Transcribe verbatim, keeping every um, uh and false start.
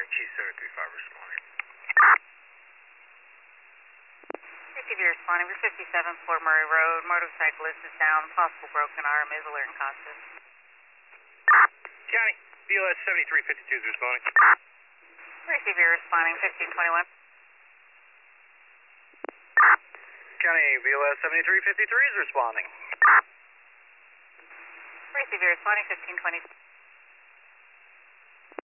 responding, Chief seven three five responding. C V responding, we're fifty-seven Fort Murray Road, motorcyclist is down, possible broken arm, is alert and conscious. County, B L S seventy-three fifty-two is responding. C V responding, fifteen twenty-one. County, B L S seventy-three fifty-three is responding. C V responding, fifteen twenty.